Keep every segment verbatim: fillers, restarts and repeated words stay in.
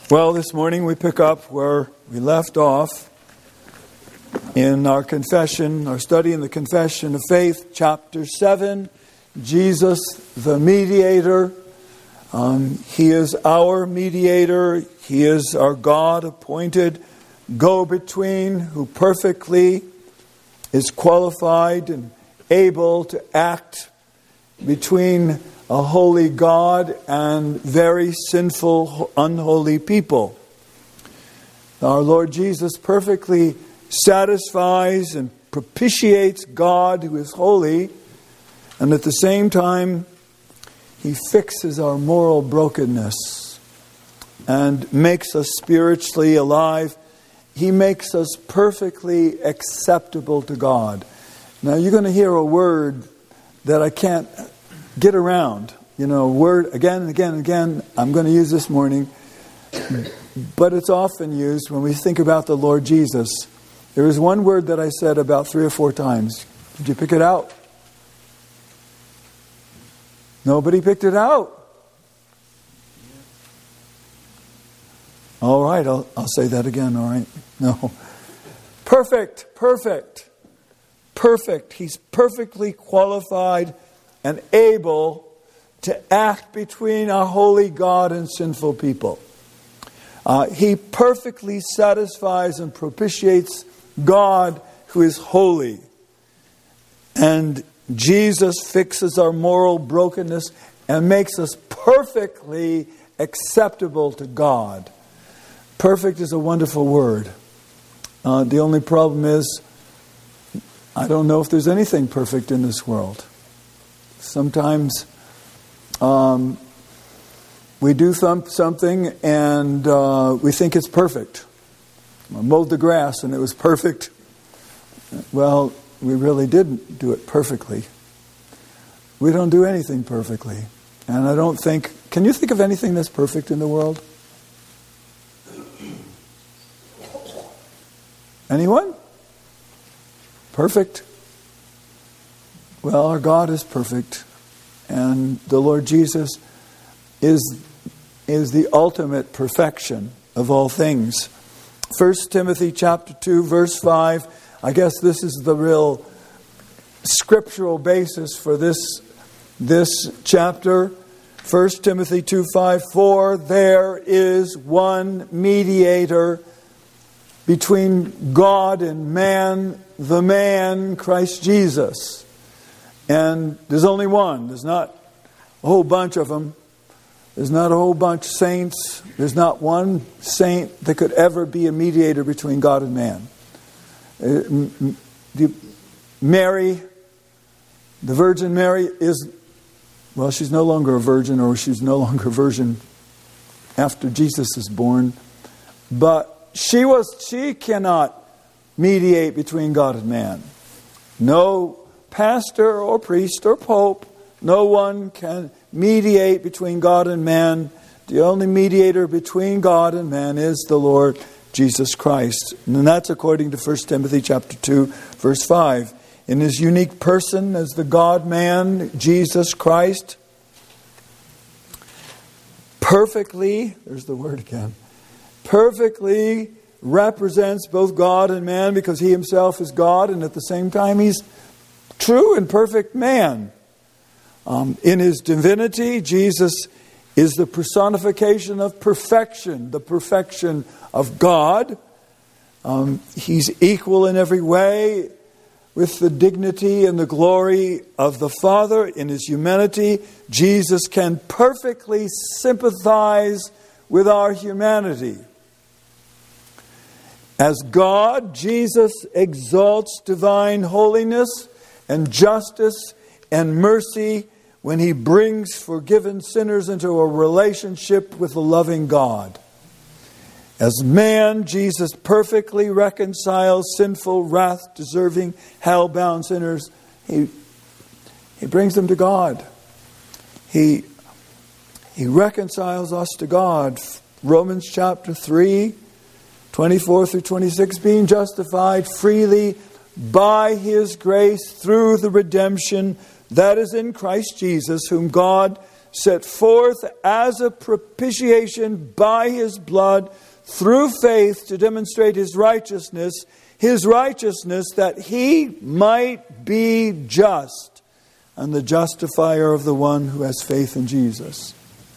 Well, this morning we pick up where we left off in our confession, our study in the Confession of Faith, chapter seven, Jesus the mediator. Um, he is our mediator. He is our God-appointed go-between who perfectly is qualified and able to act between a holy God and very sinful, unholy people. Our Lord Jesus perfectly satisfies and propitiates God who is holy, and at the same time, He fixes our moral brokenness and makes us spiritually alive. He makes us perfectly acceptable to God. Now, you're going to hear a word that I can't get around. You know, word again and again and again, I'm going to use this morning. But it's often used when we think about the Lord Jesus. There is one word that I said about three or four times. Did you pick it out? Nobody picked it out. All right, I'll, I'll say that again, all right? No. Perfect, perfect, perfect. He's perfectly qualified and able to act between our holy God and sinful people. Uh, he perfectly satisfies and propitiates God who is holy. And Jesus fixes our moral brokenness and makes us perfectly acceptable to God. Perfect is a wonderful word. Uh, the only problem is, I don't know if there's anything perfect in this world. Sometimes um, we do th- something and uh, we think it's perfect. I mowed the grass and it was perfect. Well, we really didn't do it perfectly. We don't do anything perfectly. And I don't think... Can you think of anything that's perfect in the world? Anyone? Perfect? Well, our God is perfect. And the Lord Jesus is, is the ultimate perfection of all things. First Timothy chapter two, verse five. I guess this is the real scriptural basis for this, this chapter. First Timothy two five, for there is one mediator between God and man, the man, Christ Jesus. And there's only one. There's not a whole bunch of them. There's not a whole bunch of saints. There's not one saint that could ever be a mediator between God and man. Mary, the Virgin Mary is, well, she's no longer a virgin, or she's no longer a virgin after Jesus is born. But she was, she cannot mediate between God and man. No pastor or priest or pope, no one can mediate between God and man. The only mediator between God and man is the Lord Jesus Christ. And that's according to First Timothy chapter two, verse five. In His unique person as the God-man, Jesus Christ, perfectly, there's the word again, perfectly represents both God and man, because He Himself is God, and at the same time He's true and perfect man. Um, in His divinity, Jesus is the personification of perfection, the perfection of God. Um, he's equal in every way with the dignity and the glory of the Father. In His humanity, Jesus can perfectly sympathize with our humanity. As God, Jesus exalts divine holiness and justice and mercy when He brings forgiven sinners into a relationship with the loving God. As man, Jesus perfectly reconciles sinful, wrath-deserving, hell-bound sinners. He, he brings them to God. He, he reconciles us to God. Romans chapter three, twenty-four through twenty-six, being justified freely by His grace through the redemption that is in Christ Jesus, whom God set forth as a propitiation by his blood through faith to demonstrate his righteousness, his righteousness that he might be just and the justifier of the one who has faith in Jesus.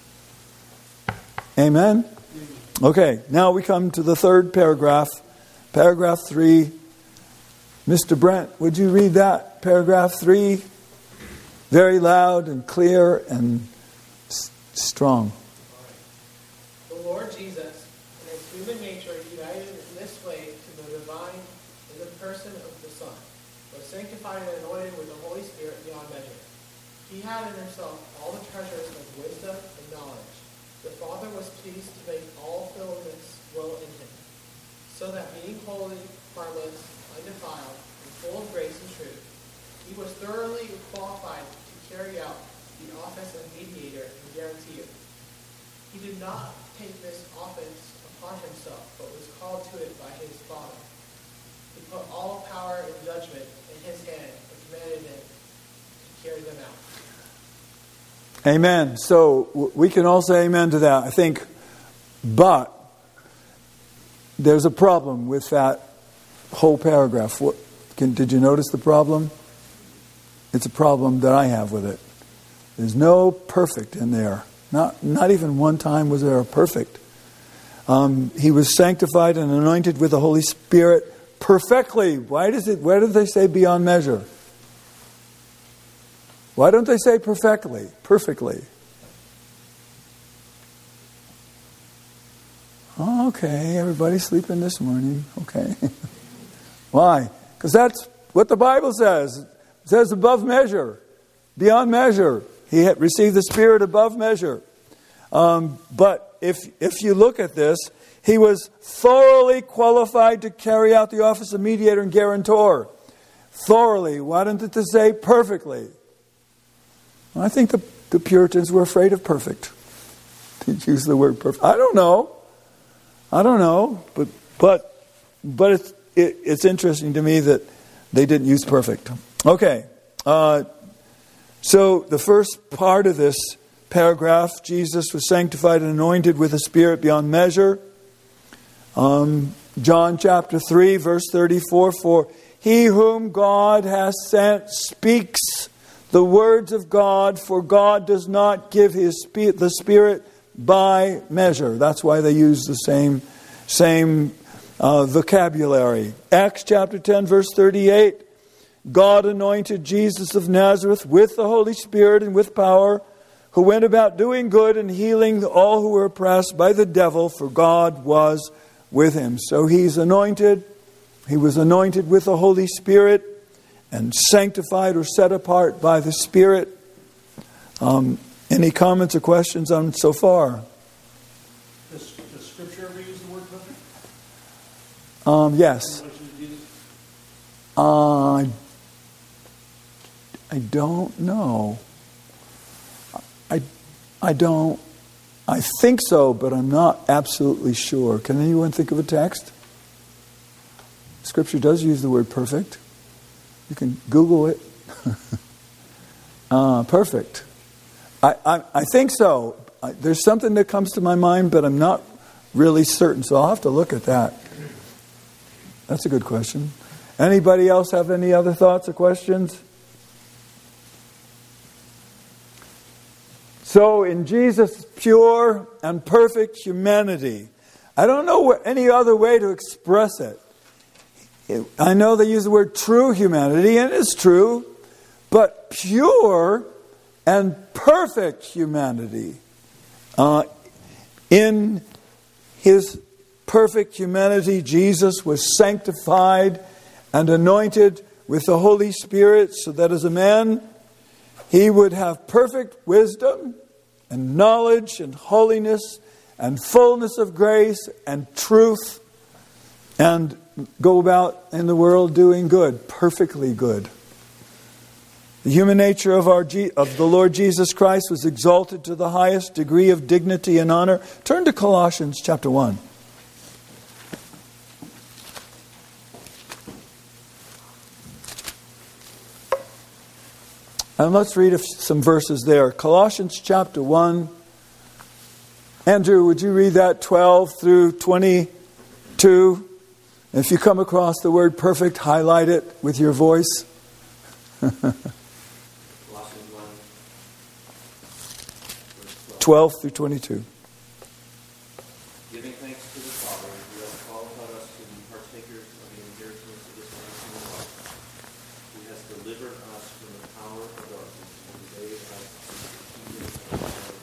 Amen? Okay, now we come to the third paragraph. Paragraph three. Mister Brent, would you read that? Paragraph three. Very loud and clear and s- strong. The Lord Jesus, in his human nature, united in this way to the divine in the person of the Son, was sanctified and anointed with the Holy Spirit beyond measure. He had in himself all the treasures of wisdom and knowledge. The Father was pleased to make all fullness dwell in him, so that being holy, harmless, undefiled, and full of grace and truth, he was thoroughly qualified to carry out the office of mediator and guarantor. He did not take this office upon himself, but was called to it by his Father. He put all power and judgment in his hand and commanded him to carry them out. Amen. So we can all say amen to that, I think. But there's a problem with that whole paragraph. What, can, did you notice the problem? It's a problem that I have with it. There's no perfect in there. Not, not even one time was there a perfect. Um, he was sanctified and anointed with the Holy Spirit perfectly. Why does it? Where do they say beyond measure? Why don't they say perfectly? Perfectly. Oh, okay, everybody's sleeping this morning. Okay. Why? Because that's what the Bible says. It says above measure, beyond measure. He had received the Spirit above measure. Um, but if if you look at this, he was thoroughly qualified to carry out the office of mediator and guarantor. Thoroughly. Why didn't it say perfectly? I think the, the Puritans were afraid of perfect. They use the word perfect. I don't know. I don't know. But but but it's it, it's interesting to me that they didn't use perfect. Okay. Uh, so the first part of this paragraph, Jesus was sanctified and anointed with a Spirit beyond measure. Um, John chapter three, verse thirty-four, for he whom God has sent speaks the words of God, for God does not give his spe- the Spirit by measure. That's why they use the same, same uh, vocabulary. Acts chapter ten, verse thirty-eight. God anointed Jesus of Nazareth with the Holy Spirit and with power, who went about doing good and healing all who were oppressed by the devil, for God was with him. So he's anointed. He was anointed with the Holy Spirit and sanctified or set apart by the Spirit. Um, any comments or questions on so far? Does, does Scripture ever use the word perfect? Um, yes. Uh, I don't know. I, I don't. I think so, but I'm not absolutely sure. Can anyone think of a text? Scripture does use the word perfect. You can Google it. uh, perfect. I, I, I think so. I, there's something that comes to my mind, but I'm not really certain, so I'll have to look at that. That's a good question. Anybody else have any other thoughts or questions? So in Jesus' pure and perfect humanity, I don't know any other way to express it. I know they use the word true humanity, and it's true, but pure and perfect humanity. Uh, in his perfect humanity, Jesus was sanctified and anointed with the Holy Spirit, so that as a man, he would have perfect wisdom and knowledge and holiness and fullness of grace and truth, and go about in the world doing good, perfectly good. The human nature of our G- of the Lord Jesus Christ was exalted to the highest degree of dignity and honor. Turn to Colossians chapter one. And let's read some verses there. Colossians chapter one. Andrew, would you read that twelve through twenty-two? If you come across the word perfect, highlight it with your voice. twelve through twenty-two. Giving thanks to the Father, who has qualified us to be partakers of the inheritance of the saints in light, who has delivered us from the power of darkness and conveyed us into the kingdom of the Son,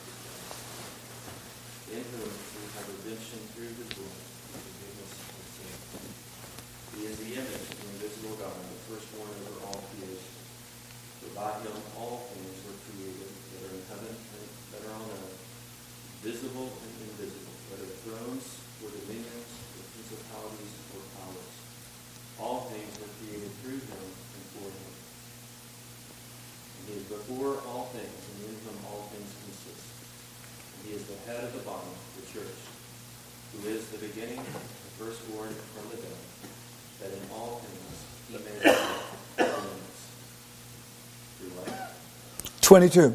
in whom we have redemption through his blood, the forgiveness of sins. He is the image of the invisible God, the firstborn over all creation. For by him all things were created that are in heaven and that are on earth, visible and invisible, whether thrones or dominions or principalities or powers. All things were created through him and for him. And he is before all things, and in him all things consist. And he is the head of the body, the church, who is the beginning, the firstborn from the dead, that in all things he may have preeminence. Through life. twenty-two.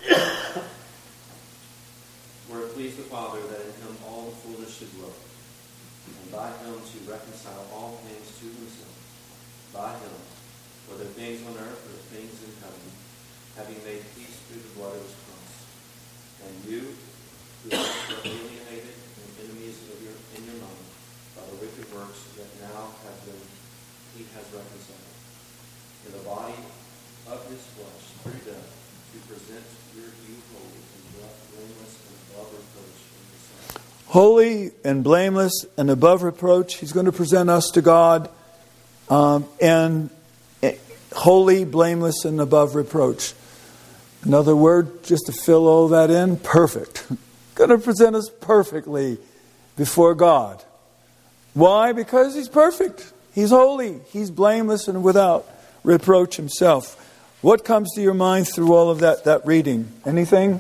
Please the Father that in him all the fullness should dwell, and by him to reconcile all things to himself, by him, whether things on earth or things in heaven, having made peace through the blood of his cross. And you, who were alienated and enemies of your, in your mind by the wicked works that now have been, he has reconciled in the body of his flesh through death, to present your you holy and blameless and above reproach in his sight. Holy and blameless and above reproach. He's going to present us to God. Um, and holy, blameless, and above reproach. Another word, just to fill all that in, perfect. Going to present us perfectly before God. Why? Because he's perfect. He's holy. He's blameless and without reproach himself. What comes to your mind through all of that, that reading? Anything?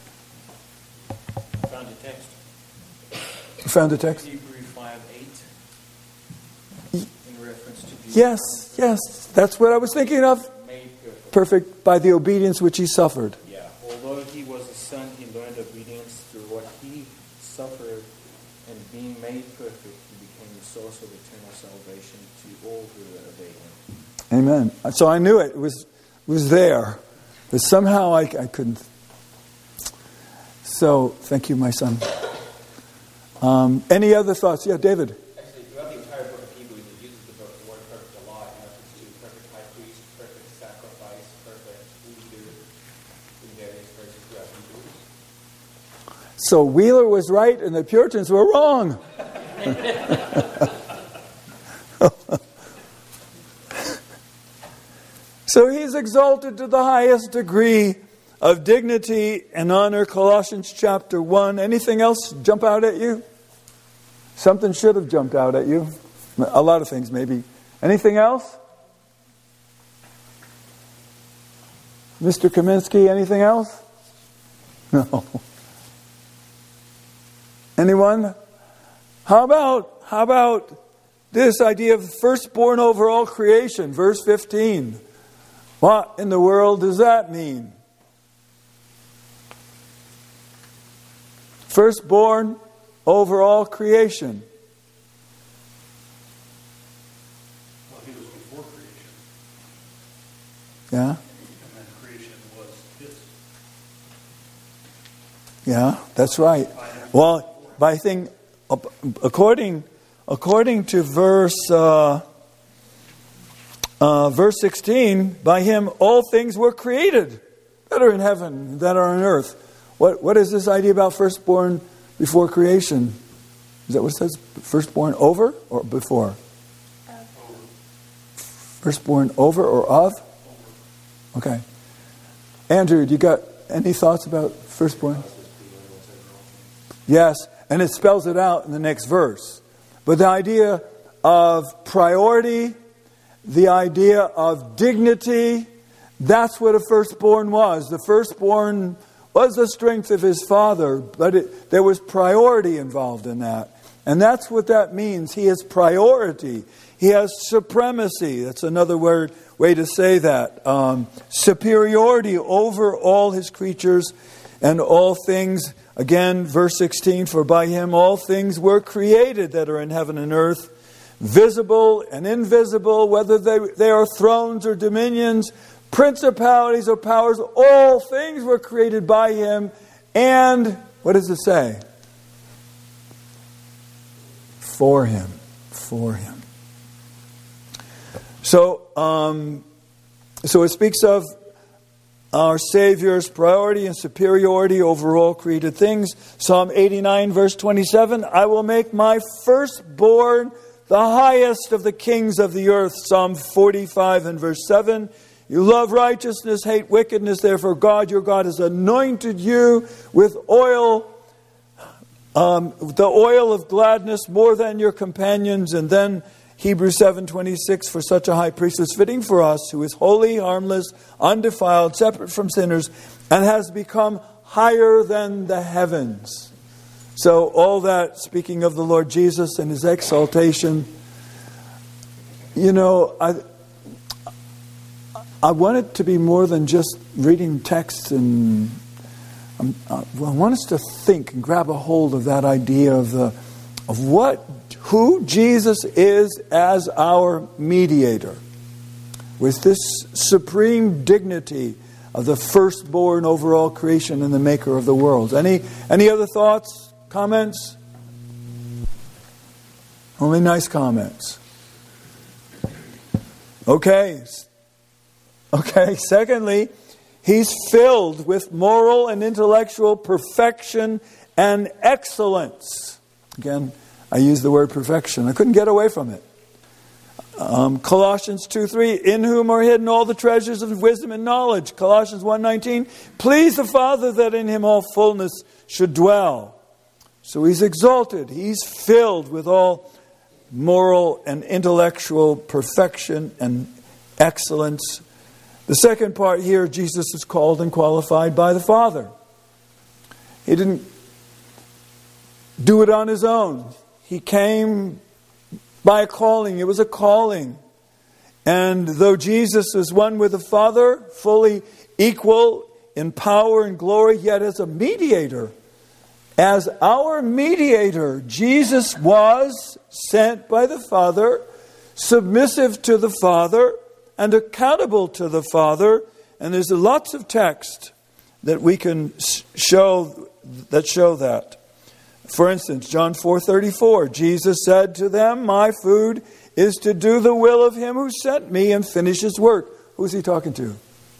I found a text. You found a text? Hebrews five eight. In reference to the Yes, yes. That's what I was thinking of. made perfect. Perfect by the obedience which he suffered. Yeah. Although he was a son, he learned obedience through what he suffered, and being made perfect, he became the source of eternal salvation to all who obey him. Amen. So I knew it. It was was there. But somehow I, I couldn't. So, thank you, my son. Um, any other thoughts? Yeah, David. Actually, throughout the entire book of Hebrews, it uses the word perfect a lot in reference to perfect high priest, perfect sacrifice, perfect leader in various verses throughout Hebrews. So Wheeler was right and the Puritans were wrong. So he's exalted to the highest degree of dignity and honor. Colossians chapter one. Anything else jump out at you? Something should have jumped out at you. A lot of things maybe. Anything else? Mister Kaminsky, anything else? No. Anyone? How about, how about this idea of firstborn over all creation? Verse fifteen. What in the world does that mean? Firstborn over all creation. Well, he was before creation, Yeah? and then creation was his. Yeah, that's right. Well, by thing, according according to verse uh, uh, verse sixteen, by him all things were created that are in heaven, that are on earth. What what is this idea about firstborn before creation? Is that what it says? Firstborn over or before? Over. Firstborn over or of? Okay. Andrew, you got any thoughts about firstborn? Yes, and it spells it out in the next verse. But the idea of priority, the idea of dignity, that's what a firstborn was. The firstborn was the strength of his father, but it, there was priority involved in that. And that's what that means. He has priority. He has supremacy. That's another word way to say that. Um, superiority over all his creatures and all things. Again, verse sixteen, for by him all things were created that are in heaven and earth, visible and invisible, whether they, they are thrones or dominions, principalities or powers, all things were created by him. And, what does it say? For him. For him. So, um, so it speaks of our Savior's priority and superiority over all created things. Psalm eighty-nine, verse twenty-seven, I will make my firstborn the highest of the kings of the earth. Psalm forty-five and verse seven, you love righteousness, hate wickedness, therefore God, your God, has anointed you with oil, um, the oil of gladness more than your companions. And then Hebrews seven twenty-six, for such a high priest is fitting for us, who is holy, harmless, undefiled, separate from sinners, and has become higher than the heavens. So all that, speaking of the Lord Jesus and his exaltation, you know, I I want it to be more than just reading texts, and um, I want us to think and grab a hold of that idea of the of what who Jesus is as our mediator, with this supreme dignity of the firstborn over all creation and the maker of the world. Any any other thoughts? Comments? Only nice comments. Okay. Okay. Secondly, he's filled with moral and intellectual perfection and excellence. Again, I use the word perfection. I couldn't get away from it. Um, Colossians two three, in whom are hidden all the treasures of wisdom and knowledge. Colossians one nineteen, please the Father that in him all fullness should dwell. So he's exalted. He's filled with all moral and intellectual perfection and excellence. The second part here, Jesus is called and qualified by the Father. He didn't do it on his own. He came by a calling. It was a calling. And though Jesus is one with the Father, fully equal in power and glory, yet as a mediator, as our mediator, Jesus was sent by the Father, submissive to the Father, and accountable to the Father. And there's lots of text that we can show that show that. For instance, John four thirty-four, Jesus said to them, my food is to do the will of him who sent me and finish his work. Who's he talking to?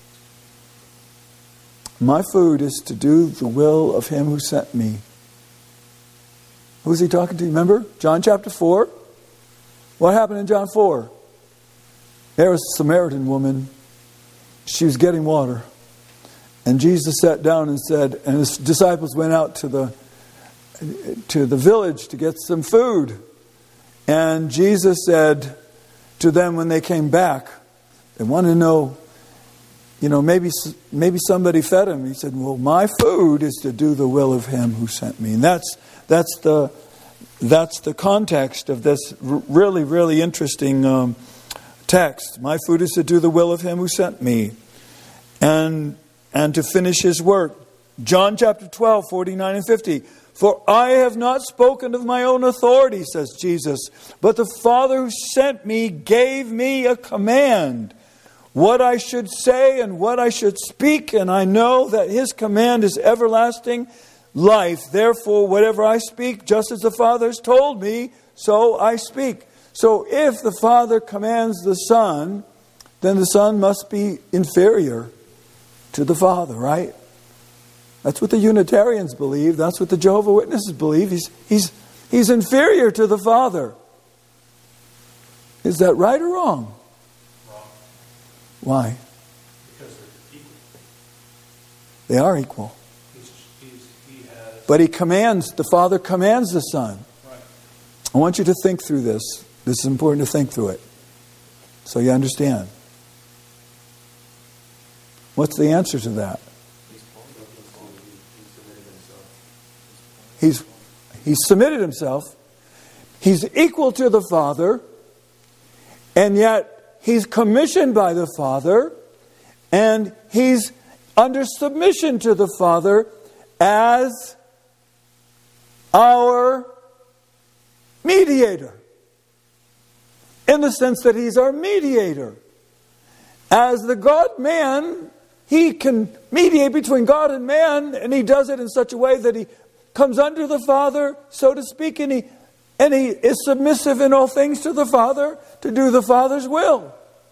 My food is to do the will of him who sent me. Who's he talking to? Remember? John chapter four. What happened in John four? There was a Samaritan woman. She was getting water. And Jesus sat down and said, and his disciples went out to the to the village to get some food. And Jesus said to them when they came back, they wanted to know, you know, maybe maybe somebody fed him. He said, well, my food is to do the will of him who sent me. And that's that's the that's the context of this really, really interesting um, text. My food is to do the will of him who sent me, and and to finish his work. John chapter twelve, forty-nine and fifty. For I have not spoken of my own authority, says Jesus, but the Father who sent me gave me a command, what I should say and what I should speak, and I know that his command is everlasting life. Therefore, whatever I speak, just as the Father has told me, so I speak. So if the Father commands the Son, then the Son must be inferior to the Father, right? That's what the Unitarians believe. That's what the Jehovah's Witnesses believe. He's, he's, he's inferior to the Father. Is that right or wrong? Wrong. Why? Because they're equal. They are equal. He's, he's, he has... But he commands, the Father commands the Son. Right. I want you to think through this. This is important to think through it, so you understand. What's the answer to that? He's, he's submitted himself. He's equal to the Father. And yet He's commissioned by the Father, and He's under submission to the Father as our mediator. In the sense that He's our mediator. As the God-man, He can mediate between God and man, and He does it in such a way that He comes under the Father, so to speak, and He, and he is submissive in all things to the Father to do the Father's will.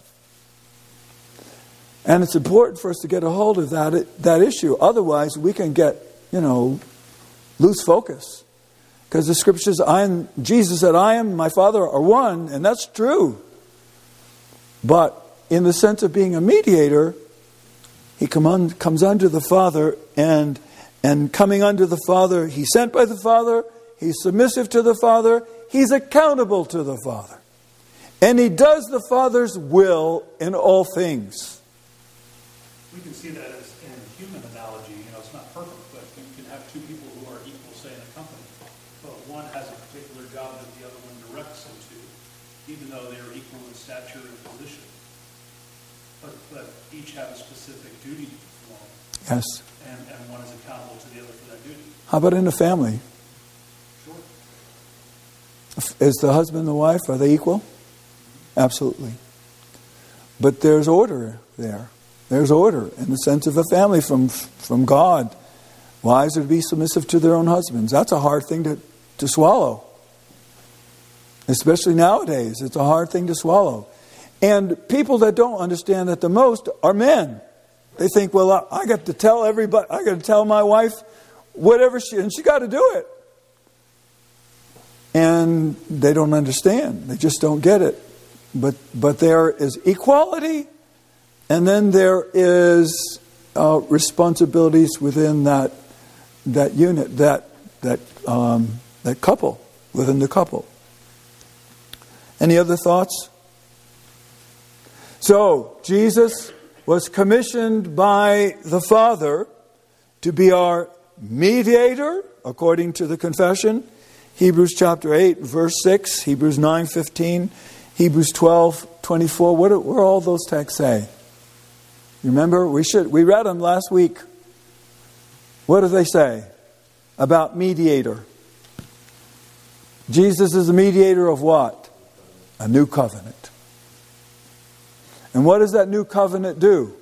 And it's important for us to get a hold of that, that issue. Otherwise, we can get, you know, lose focus. Because the Scripture says, I am, Jesus said, I am and my Father are one, and that's true. But in the sense of being a mediator, He come on, comes under the Father, and, and coming under the Father, He's sent by the Father, He's submissive to the Father, He's accountable to the Father. And He does the Father's will in all things. We can see that as in a human analogy. You know, it's not perfect, but you can have two people who are equal, say, in a company. But one has a particular job that the other one directs them to, even though they are equal in stature and position. But, but each have a specific duty to perform. Yes. And, and one is accountable to the other for that duty. How about in a family? Sure. Is the husband and the wife, are they equal? Absolutely. But there's order there. There's order in the sense of a family from from God. Wives are to be submissive to their own husbands. That's a hard thing to, to swallow. Especially nowadays. It's a hard thing to swallow. And people that don't understand that the most are men. They think, well, I, I got to tell everybody, I got to tell my wife whatever she, and she got to do it. And they don't understand. They just don't get it. But but there is equality, and then there is uh, responsibilities within that that unit, that that um, that couple, within the couple. Any other thoughts? So Jesus was commissioned by the Father to be our mediator, according to the confession. Hebrews chapter eight, verse six, Hebrews nine fifteen. Hebrews twelve twenty-four. What do, what do all those texts say? You remember? We should we read them last week. What do they say about mediator? Jesus is the mediator of what? A new covenant. And what does that new covenant do?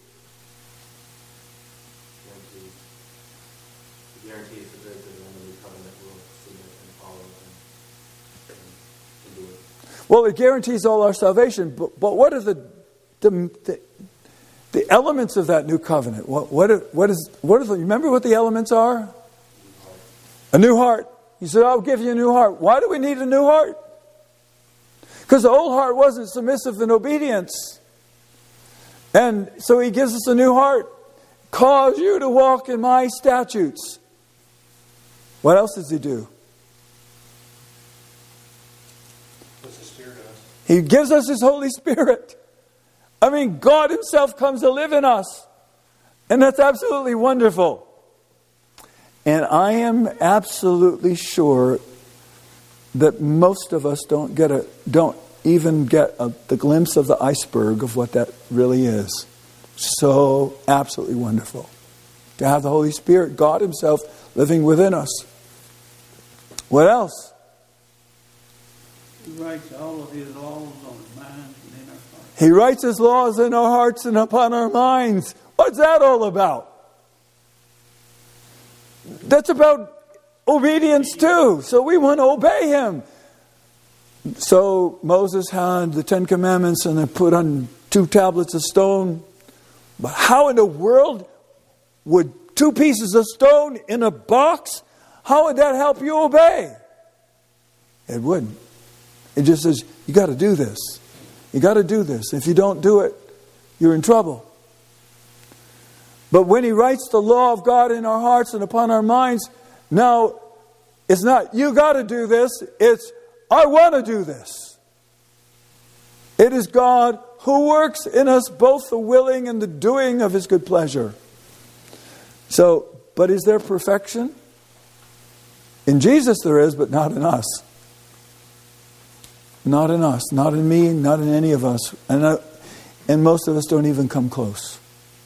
Guarantees that those that are in the new covenant will submit and follow and, and do it. Well, it guarantees all our salvation, but, but what are the, the the the elements of that new covenant? What what are, what is what are the? Remember what the elements are? A new heart. He said, "I'll give you a new heart." Why do we need a new heart? Because the old heart wasn't submissive in obedience, and so He gives us a new heart. Cause you to walk in my statutes. What else does He do? He gives us His Holy Spirit. I mean, God Himself comes to live in us. And that's absolutely wonderful. And I am absolutely sure that most of us don't get a don't even get a, the glimpse of the iceberg of what that really is. So absolutely wonderful to have the Holy Spirit, God Himself, living within us. What else? He writes all of His laws on His mind and in our hearts. He writes His laws in our hearts and upon our minds. What's that all about? That's about obedience too. So we want to obey Him. So Moses had the Ten Commandments and they put on two tablets of stone. But how in the world would two pieces of stone in a box, how would that help you obey? It wouldn't. It just says, you got to do this. You got to do this. If you don't do it, you're in trouble. But when He writes the law of God in our hearts and upon our minds, now it's not, you got to do this. It's, I want to do this. It is God who works in us both the willing and the doing of His good pleasure. So, but is there perfection? In Jesus there is, but not in us. Not in us, not in me, not in any of us. And, I, and most of us don't even come close.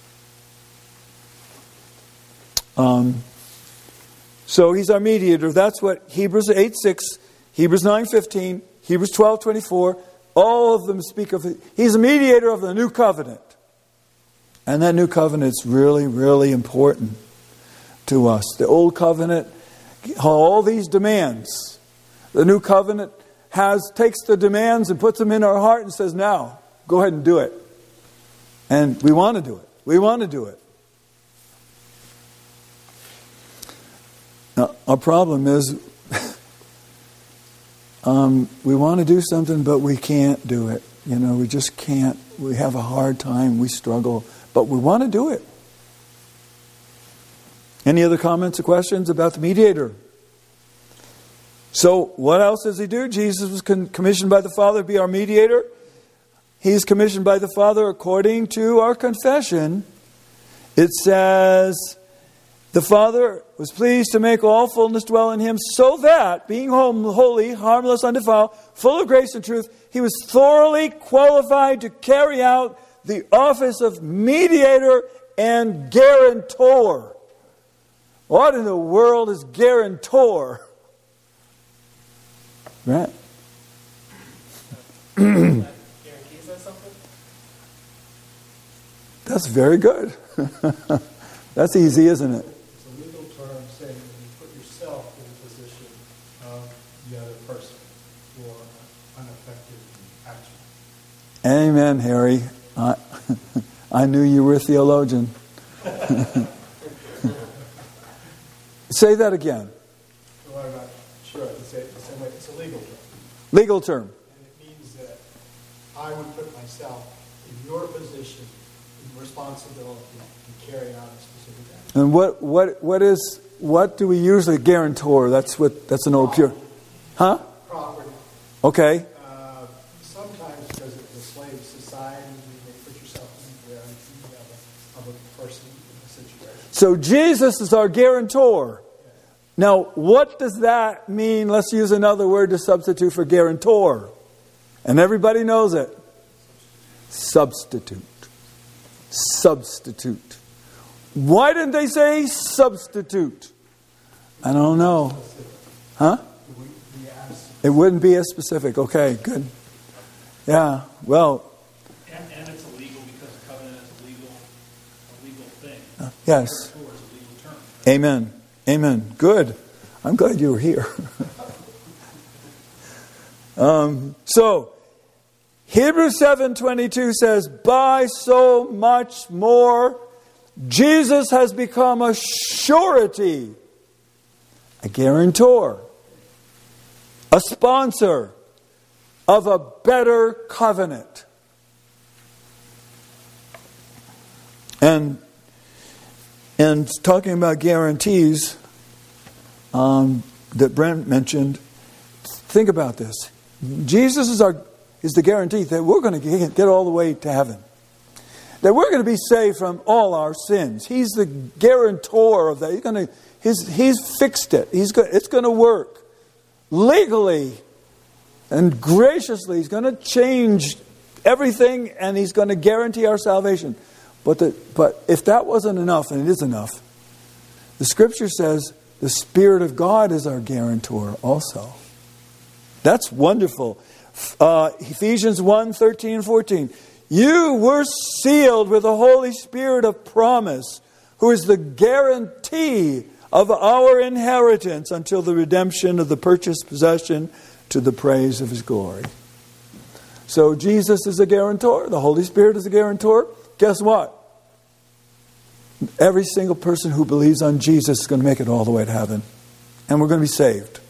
Um, so he's our mediator. That's what Hebrews eight six, Hebrews nine fifteen, Hebrews twelve twenty-four, all of them speak of it. He's a mediator of the new covenant. And that new covenant is really, really important to us. The old covenant, all these demands. The new covenant has takes the demands and puts them in our heart and says, now, go ahead and do it. And we want to do it. We want to do it. Now, our problem is um, we want to do something, but we can't do it. You know, we just can't. We have a hard time. We struggle. But we want to do it. Any other comments or questions about the mediator? So, what else does he do? Jesus was commissioned by the Father to be our mediator. He's commissioned by the Father according to our confession. It says, the Father was pleased to make all fullness dwell in him, so that, being holy, harmless, undefiled, full of grace and truth, he was thoroughly qualified to carry out the office of mediator and guarantor. What in the world is guarantor? Right? Guarantees that something? That's very good. That's easy, isn't it? It's a legal term saying that you put yourself in the position of the other person for unaffected action. Amen, Harry. I, I knew you were a theologian. Say that again. Well, I'm not sure I can say it the same way. It's a legal term. Legal term. And it means that I would put myself in your position, in responsibility to carry out a specific action. And what what what is what do we usually guarantor? That's what that's an old pure. Huh? Property. Okay. Uh, sometimes because of the slave society, you may put yourself in the guarantee of a, of a person in a situation. So Jesus is our guarantor. Now, what does that mean? Let's use another word to substitute for guarantor. And everybody knows it. Substitute. Substitute. Why didn't they say substitute? I don't know. Huh? It wouldn't be as specific. Okay, good. Yeah, well. And, and it's illegal because the covenant is a legal, a legal thing. Uh, yes. Guarantor is a legal term. Amen. Amen. Good. I'm glad you were here. um, so, Hebrews seven twenty-two says, by so much more, Jesus has become a surety, a guarantor, a sponsor of a better covenant. And And talking about guarantees um, that Brent mentioned, think about this. Jesus is our is the guarantee that we're going to get, get all the way to heaven. That we're going to be saved from all our sins. He's the guarantor of that. He's going to he's he's fixed it. He's go, it's going to work legally and graciously. He's going to change everything, and he's going to guarantee our salvation. But the, but if that wasn't enough, and it is enough, the Scripture says the Spirit of God is our guarantor also. That's wonderful. Uh, Ephesians one, thirteen and fourteen. You were sealed with the Holy Spirit of promise, who is the guarantee of our inheritance until the redemption of the purchased possession to the praise of His glory. So Jesus is a guarantor. The Holy Spirit is a guarantor. Guess what? Every single person who believes on Jesus is going to make it all the way to heaven. And we're going to be saved.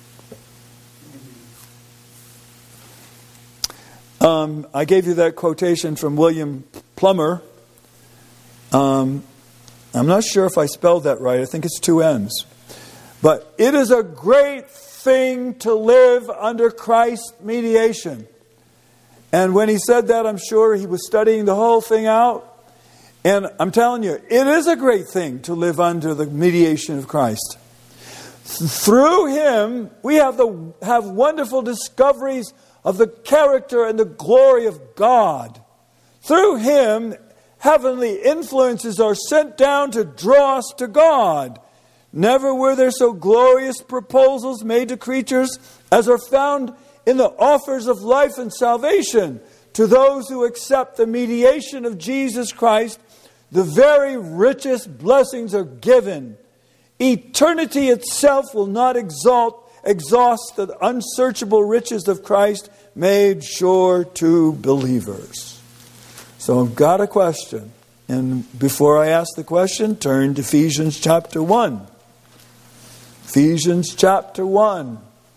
Um, I gave you that quotation from William Plummer. Um, I'm not sure if I spelled that right. I think it's two N's. But it is a great thing to live under Christ's mediation. And when he said that, I'm sure he was studying the whole thing out. And I'm telling you, it is a great thing to live under the mediation of Christ. Through Him, we have the have wonderful discoveries of the character and the glory of God. Through Him, heavenly influences are sent down to draw us to God. Never were there so glorious proposals made to creatures as are found in the offers of life and salvation. To those who accept the mediation of Jesus Christ, the very richest blessings are given. Eternity itself will not exalt, exhaust the unsearchable riches of Christ made sure to believers. So I've got a question. And before I ask the question, turn to Ephesians chapter one. Ephesians chapter one.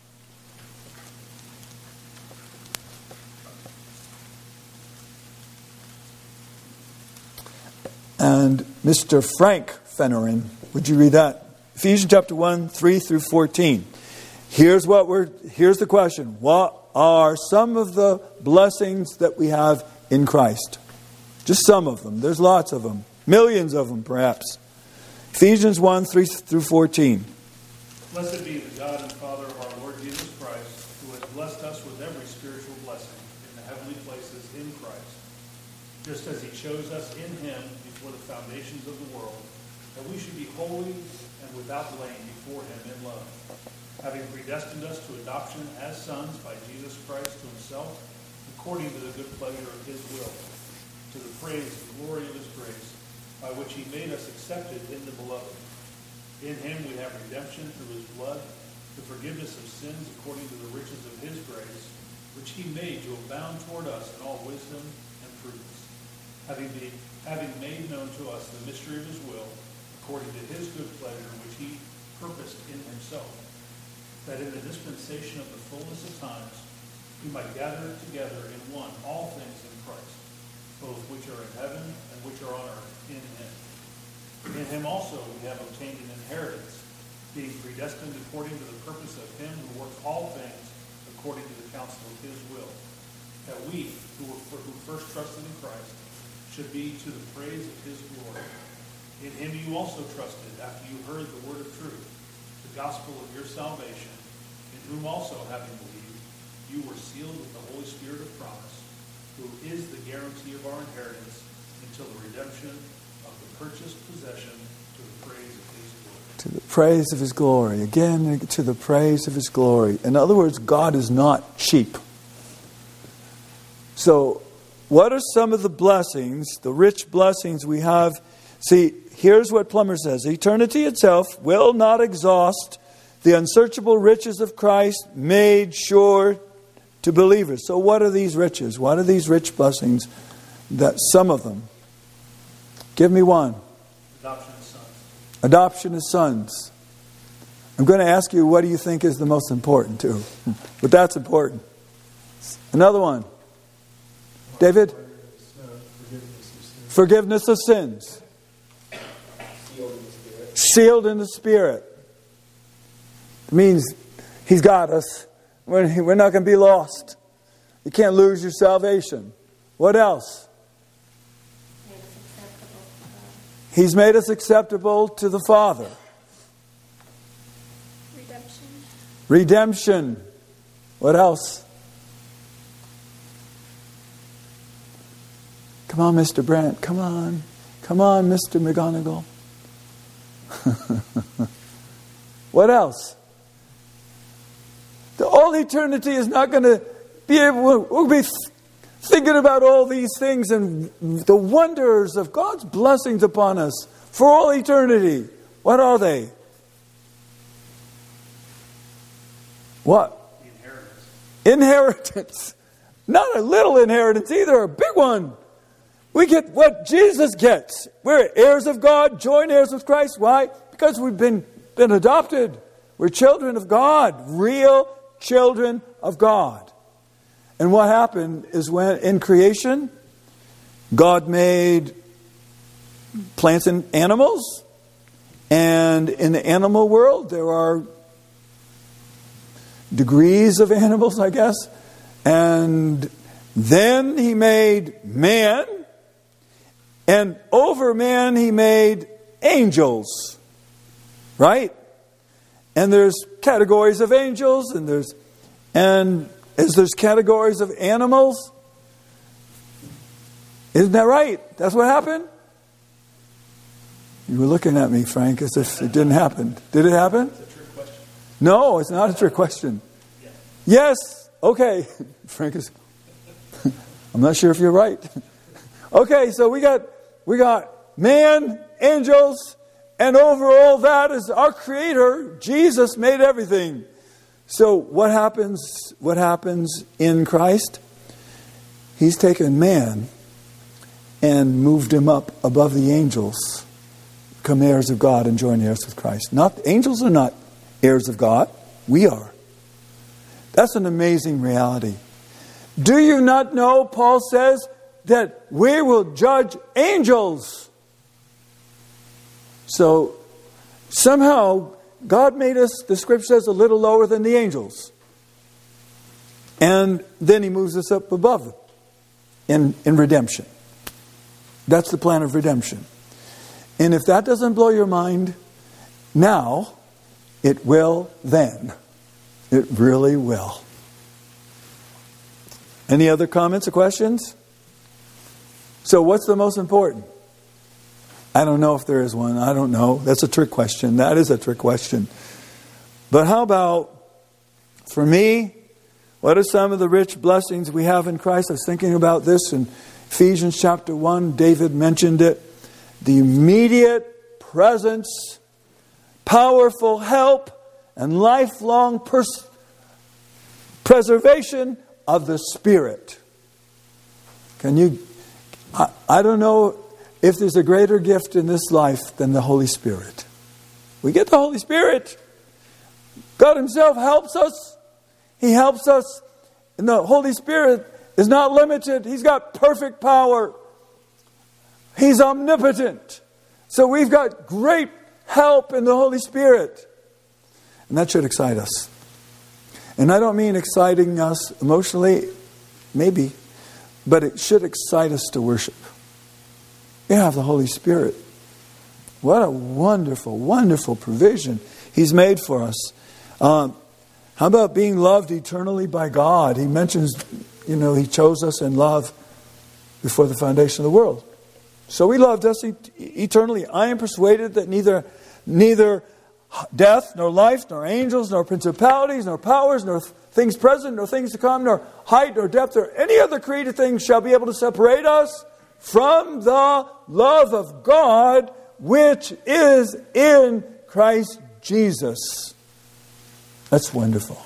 And Mister Frank Fennerin, would you read that? Ephesians chapter one, three through fourteen. Here's what we're here's the question. What are some of the blessings that we have in Christ? Just some of them. There's lots of them. Millions of them, perhaps. Ephesians one, three through fourteen. Blessed be the God and Father of our Lord Jesus Christ, who has blessed us with every spiritual blessing in the heavenly places in Christ, just as He chose us in Him before the foundations of the world, that we should be holy and without blame before Him in love, having predestined us to adoption as sons by Jesus Christ to Himself, according to the good pleasure of His will, to the praise and glory of His grace, by which He made us accepted in the Beloved. In Him we have redemption through His blood, the forgiveness of sins according to the riches of His grace, which He made to abound toward us in all wisdom and prudence, having, be, having made known to us the mystery of His will, according to His good pleasure, which He purposed in Himself, that in the dispensation of the fullness of times He might gather together in one all things in Christ, both which are in heaven and which are on earth in Him. In Him also we have obtained an inheritance, being predestined according to the purpose of Him who works all things according to the counsel of His will, that we, who, were, who first trusted in Christ, should be to the praise of His glory. In Him you also trusted, after you heard the word of truth, the gospel of your salvation, in whom also, having believed, you were sealed with the Holy Spirit of promise, who is the guarantee of our inheritance until the redemption of the purchased possession, to the praise of His glory. To the praise of His glory. Again, to the praise of His glory. In other words, God is not cheap. So, what are some of the blessings, the rich blessings we have? See, here's what Plummer says. Eternity itself will not exhaust the unsearchable riches of Christ made sure to believers. So what are these riches? What are these rich blessings? That some of them. Give me one. Adoption as sons. Adoption as sons. I'm going to ask you, what do you think is the most important too? But that's important. Another one. David? Forgiveness of sins. Sealed in the Spirit. Sealed in the Spirit. It means He's got us. We're, we're not going to be lost. You can't lose your salvation. What else? He's made us acceptable to the Father. Redemption. Redemption. What else? Come on, Mister Brandt. Come on. Come on, Mister McGonigal. What else? The all eternity is not going to be able, we'll be thinking about all these things and the wonders of God's blessings upon us for all eternity. What are they? What? Inheritance. Inheritance. Not a little inheritance either, a big one. We get what Jesus gets. We're heirs of God, joint heirs with Christ. Why? Because we've been, been adopted. We're children of God, real children of God. And what happened is when in creation, God made plants and animals. And in the animal world, there are degrees of animals, I guess. And then He made man. And over man, He made angels. Right? And there's categories of angels, and there's, and as there's categories of animals. Isn't that right? That's what happened? You were looking at me, Frank, as if it didn't happen. Did it happen? It's a trick question. No, it's not a trick question. Yes. Yes. Okay. Frank is... I'm not sure if you're right. Okay, so we got we got man, angels, and over all that is our Creator. Jesus made everything. So what happens? What happens in Christ? He's taken man and moved him up above the angels, become heirs of God and join heirs with Christ. Not angels are not heirs of God. We are. That's an amazing reality. Do you not know, Paul says, that we will judge angels? So somehow God made us, the scripture says, a little lower than the angels. And then He moves us up above them in, in redemption. That's the plan of redemption. And if that doesn't blow your mind now, it will then. It really will. Any other comments or questions? So what's the most important? I don't know if there is one. I don't know. That's a trick question. That is a trick question. But how about, for me, what are some of the rich blessings we have in Christ? I was thinking about this in Ephesians chapter one. David mentioned it. The immediate presence, powerful help, and lifelong pers- preservation of the Spirit. Can you... I, I don't know if there's a greater gift in this life than the Holy Spirit. We get the Holy Spirit. God Himself helps us. He helps us. And the Holy Spirit is not limited. He's got perfect power. He's omnipotent. So we've got great help in the Holy Spirit. And that should excite us. And I don't mean exciting us emotionally, maybe, but it should excite us to worship. We have the Holy Spirit. What a wonderful, wonderful provision He's made for us. Um, how about being loved eternally by God? He mentions, you know, He chose us in love before the foundation of the world. So He loved us et- eternally. I am persuaded that neither, neither death, nor life, nor angels, nor principalities, nor powers, nor things present, nor things to come, nor height, nor depth, or any other created thing shall be able to separate us from the love of God, which is in Christ Jesus. That's wonderful.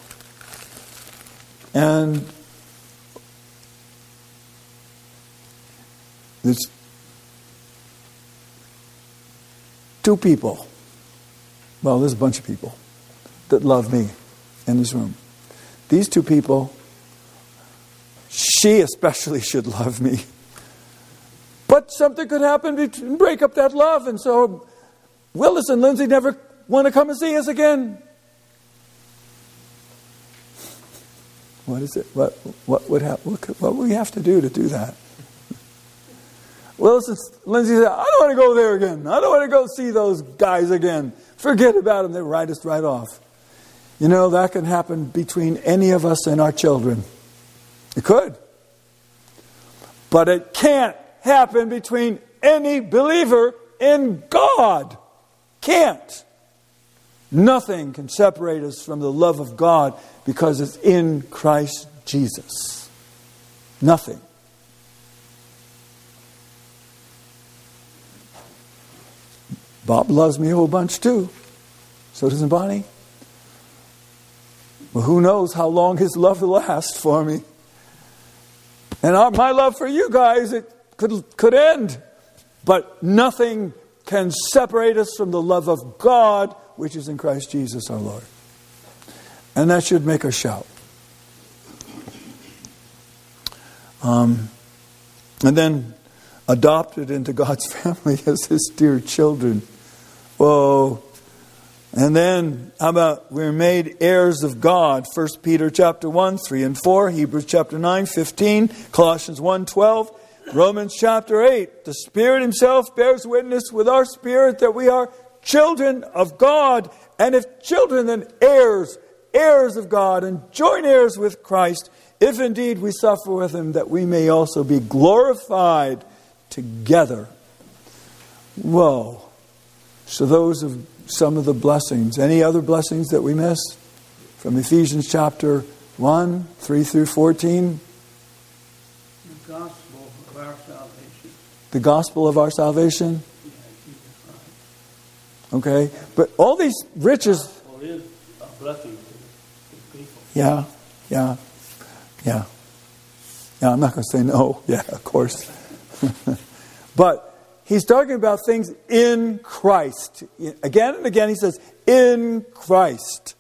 And there's two people. Well, there's a bunch of people that love me in this room. These two people, she especially should love me. But something could happen to break up that love. And so Willis and Lindsay never want to come and see us again. What is it? What what would ha- what, could, what would we have to do to do that? Willis and Lindsay said, I don't want to go there again. I don't want to go see those guys again. Forget about them. They write us right off. You know, that can happen between any of us and our children. It could. But it can't happen between any believer in God. Can't. Nothing can separate us from the love of God because it's in Christ Jesus. Nothing. Bob loves me a whole bunch too. So doesn't Bonnie. Well, who knows how long his love will last for me. And our, my love for you guys, it could, could end. But nothing can separate us from the love of God, which is in Christ Jesus our Lord. And that should make us shout. Um, and then adopted into God's family as His dear children. Whoa. And then, how about we're made heirs of God? First Peter chapter one, three and four. Hebrews chapter nine, fifteen. Colossians one, twelve. Romans chapter eight. The Spirit Himself bears witness with our spirit that we are children of God. And if children, then heirs. heirs of God and joint heirs with Christ, if indeed we suffer with him, that we may also be glorified together. Whoa. So those are some of the blessings. Any other blessings that we missed? From Ephesians chapter one, three through fourteen. The gospel of our salvation. The gospel of our salvation. Yeah, Jesus Christ. Okay. But all these riches... The gospel is a blessing to the people. Yeah, yeah, yeah. Yeah, I'm not going to say no. Yeah, of course. But he's talking about things in Christ. Again and again he says, in Christ.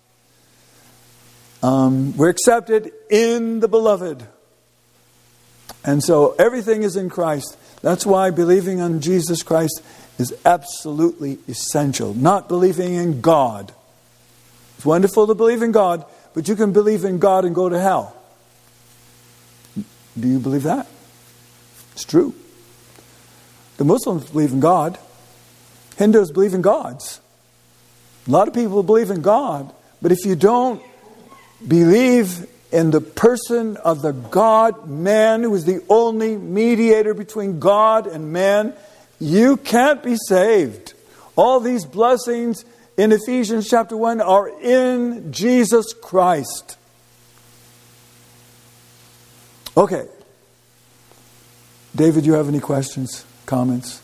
Um, we're accepted in the beloved. And so everything is in Christ. That's why believing on Jesus Christ is absolutely essential. Not believing in God. It's wonderful to believe in God, but you can believe in God and go to hell. Do you believe that? It's true. The Muslims believe in God. Hindus believe in gods. A lot of people believe in God, but if you don't believe in the person of the God-man who is the only mediator between God and man, you can't be saved. All these blessings in Ephesians chapter one are in Jesus Christ. Okay. David, you have any questions, comments?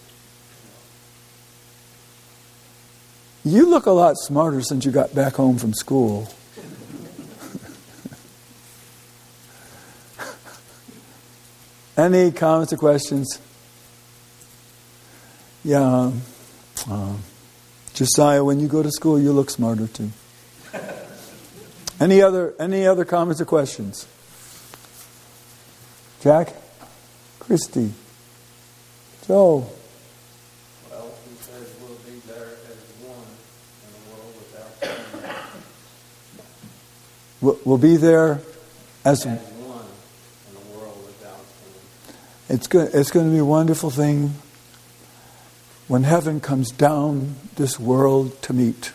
You look a lot smarter since you got back home from school. Any comments or questions? Yeah. Um, Josiah, when you go to school, you look smarter too. Any other any other comments or questions? Jack? Christy? Joe? Well, he says we'll be there as one in the world without sin. We'll, we'll be there as, as one in the world without sin. It's good. It's going to be a wonderful thing when heaven comes down this world to meet.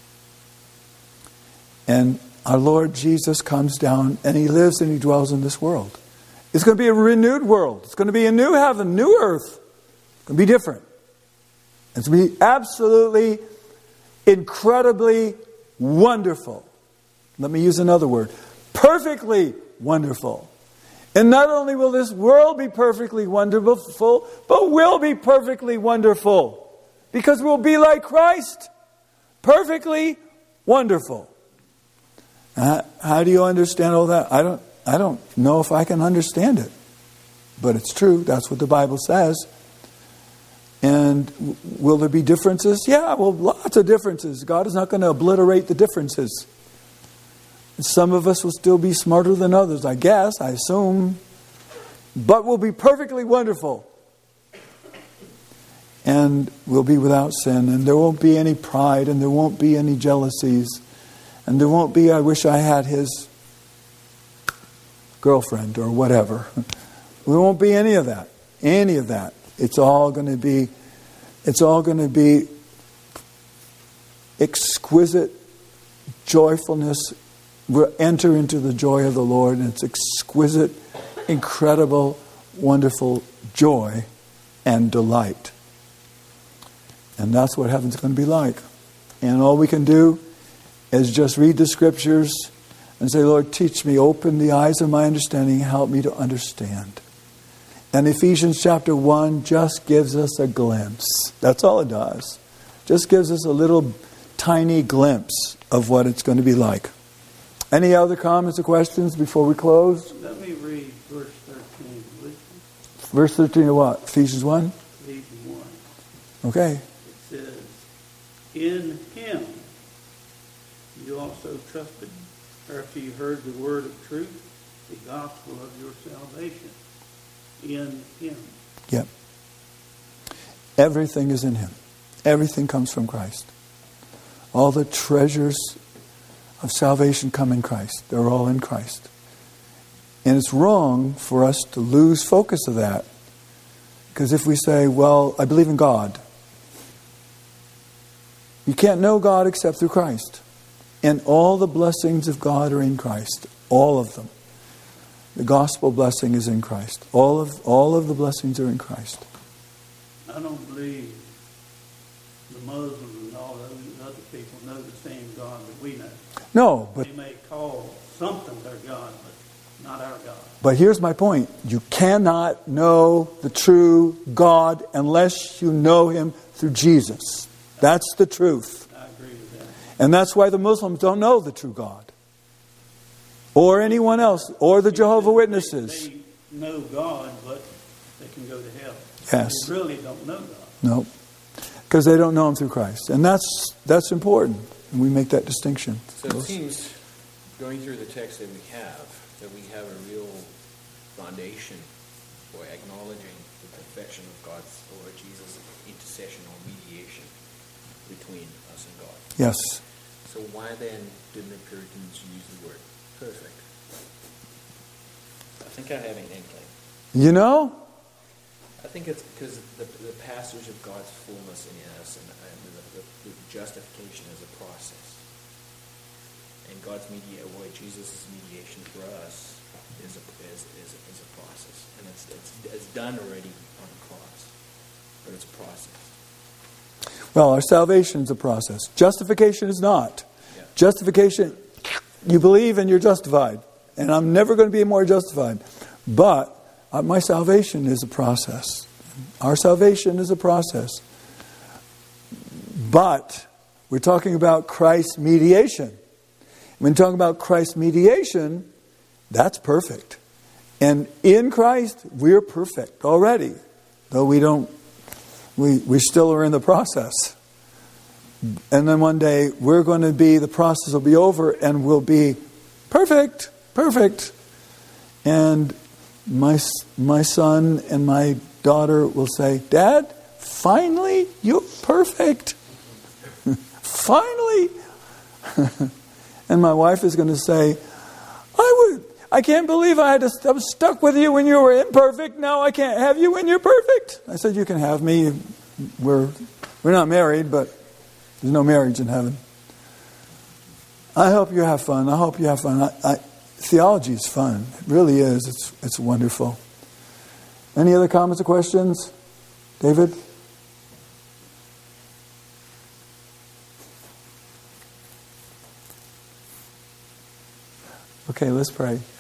And our Lord Jesus comes down and He lives and He dwells in this world. It's going to be a renewed world. It's going to be a new heaven, new earth. It's going to be different. It's going to be absolutely, incredibly wonderful. Let me use another word. Perfectly wonderful. And not only will this world be perfectly wonderful, but we'll be perfectly wonderful. Because we'll be like Christ. Perfectly wonderful. Uh, how do you understand all that? I don't I don't know if I can understand it. But it's true. That's what the Bible says. And will there be differences? Yeah, well, lots of differences. God is not going to obliterate the differences. Some of us will still be smarter than others, I guess, I assume. But we'll be perfectly wonderful. And we'll be without sin. And there won't be any pride. And there won't be any jealousies. And there won't be, I wish I had his girlfriend or whatever. There won't be any of that. Any of that. It's all going to be, it's all going to be exquisite joyfulness. We'll enter into the joy of the Lord, and it's exquisite, incredible, wonderful joy and delight. And that's what heaven's going to be like. And all we can do is just read the scriptures and say, Lord, teach me, open the eyes of my understanding, help me to understand. And Ephesians chapter one just gives us a glimpse. That's all it does. Just gives us a little tiny glimpse of what it's going to be like. Any other comments or questions before we close? Let me read verse thirteen. Listen. Verse thirteen of what? Ephesians one? Ephesians one. Okay. It says, in Him you also trusted, after you heard the word of truth, the gospel of your salvation. In Him. Yep. Everything is in Him. Everything comes from Christ. All the treasures of salvation come in Christ. They're all in Christ. And it's wrong for us to lose focus of that. Because if we say, well, I believe in God. You can't know God except through Christ. And all the blessings of God are in Christ. All of them. The gospel blessing is in Christ. All of all of the blessings are in Christ. I don't believe the Muslims and all those other people know the same God that we know. No, but They may call something their God, but not our God. But here's my point. You cannot know the true God unless you know Him through Jesus. That's the truth. I agree with that. And that's why the Muslims don't know the true God. Or anyone else. Or the Jehovah's Witnesses. They know God, but they can go to hell. Yes. They really don't know God. No. Because they don't know Him through Christ. And that's that's important. And we make that distinction. So it seems, going through the text that we have, that we have a real foundation for acknowledging the perfection of God's, or Jesus' intercession or mediation between us and God. Yes. So why then didn't the Puritans use the word perfect? I think I have an inkling. You know? I think it's because the, the passage of God's fullness in us, and, and the, the, the justification is a process. And God's media, or Jesus' mediation for us is a, is, is, is a process. And it's, it's, it's done already on the cross. But it's a process. Well, our salvation is a process. Justification is not. Yeah. Justification, you believe and you're justified. And I'm never going to be more justified. But uh, my salvation is a process. Our salvation is a process. But we're talking about Christ's mediation. When talking about Christ's mediation, that's perfect. And in Christ, we're perfect already. Though we don't, we, we still are in the process. And then one day, we're going to be, the process will be over and we'll be perfect, perfect. And my, my son and my daughter will say, Dad, finally, you're perfect. Finally. And my wife is going to say, I would, I can't believe I had to, I was stuck with you when you were imperfect. Now I can't have you when you're perfect. I said, you can have me. We're, we're not married, but there's no marriage in heaven. I hope you have fun. I hope you have fun. I, I, theology is fun. It really is. It's, it's wonderful. Any other comments or questions? David? Okay, let's pray.